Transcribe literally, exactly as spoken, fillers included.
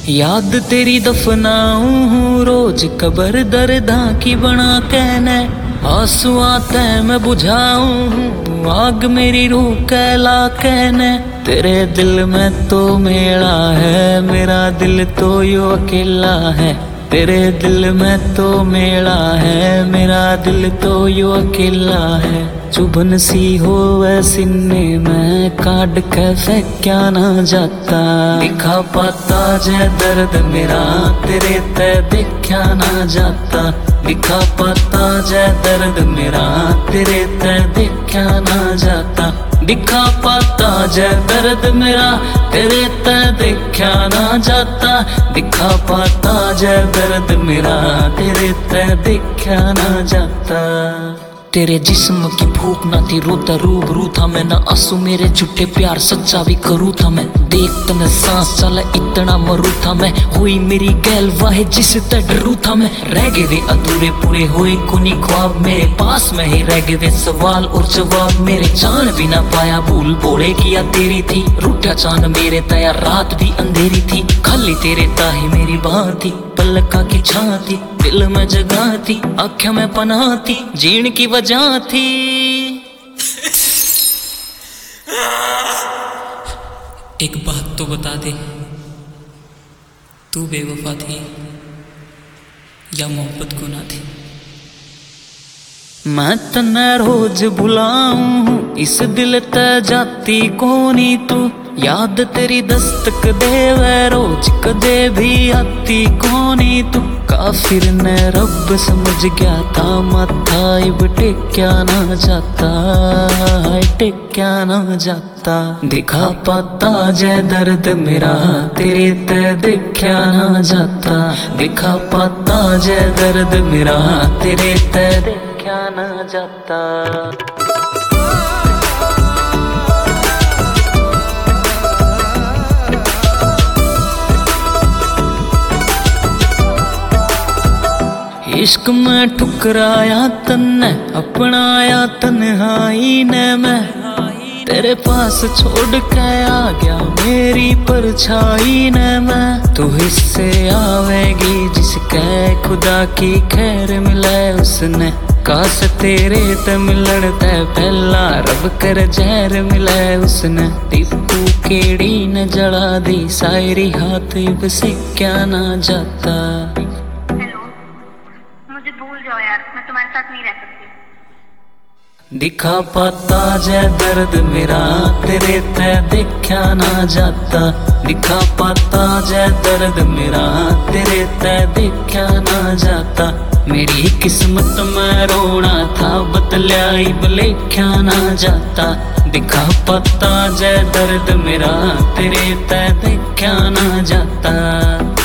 याद तेरी दफनाऊं हूँ रोज कबर दर्दा की बना कहने, आंसू आते मैं बुझाऊं हूँ आग मेरी रूह कहला कहने। तेरे दिल में तो मेरा है, मेरा दिल तो यो अकेला है। तेरे दिल में तो मेरा है, मेरा दिल तो यो अकेला है। चुभन सी हो वै सीने में काट के फेंक्या ना जाता। दिखा पाता जै दर्द मेरा तेरे ते देखा ना जाता। दिखा पाता जै दर्द मेरा तेरे ते देखा ना जाता। दिखा पाता जै दर्द मेरा तेरे ते देखा ना जाता। दिखा पाता जै दर्द मेरा तेरे ते देखा ना जाता। तेरे जिस्म की भूख ना थी रोता रूबरू था मैं, ना आंसू मेरे झूठे प्यार सच्चा भी करूँ था मैं। देख तने सांस चला इतना मरू था मैं, हुई मेरी गैल वाहे जिससे डरू था मैं। रह गए वे अधूरे पूरे हुए कुनी ख्वाब मेरे पास में ही रह गए वे सवाल और जवाब मेरे। जान भी ना पाया भूल बोले किया तेरी थी, रूठा चांद मेरे तया रात भी अंधेरी थी। खाली तेरे ताही मेरी बात थी, पलका की छां थी, दिल में जगह थी, आँखें में पनाह थी, जीण की वजह थी। एक बात तो बता दे, तू बेवफा थी या मोहब्बत को ना थी? मैं तन्ने रोज बुलाऊं इस दिल ते जाती कोनी तू। याद तेरी दस्तक देवे रोज कदे भी आती कोनी तू। काफिर ने रब समझ गया था माथा इब टेक्या ना जाता, टेक्या ना जाता। दिखा पाता जै दर्द मेरा तेरे ते देखा ना जाता। दिखा पाता जै दर्द मेरा तेरे ते देखा ना जाता। इश्क में ठुकराया तन्ने अपनाया तन्हाई ने मैं। तेरे पास छोड़ के आ गया मेरी परछाई ने मैं। तू हिस्से आवेगी जिसके खुदा की खैर मिले उसने। काश तेरे ते मिलन ते पहला रब कर जहर मिले उसने। टिप्पू केड़ी न जला दी सायरी हाथ इब से क्या ना जाता। दिखा पाता जै दर्द मेरा तेरे ते देखा ना जाता। दिखा पाता जै दर्द मेरा तेरे ते देखा ना जाता। मेरी किस्मत में रोना था बतलाई बलेख्या ना जाता। दिखा पाता जै दर्द मेरा तेरे ते देखा ना जाता।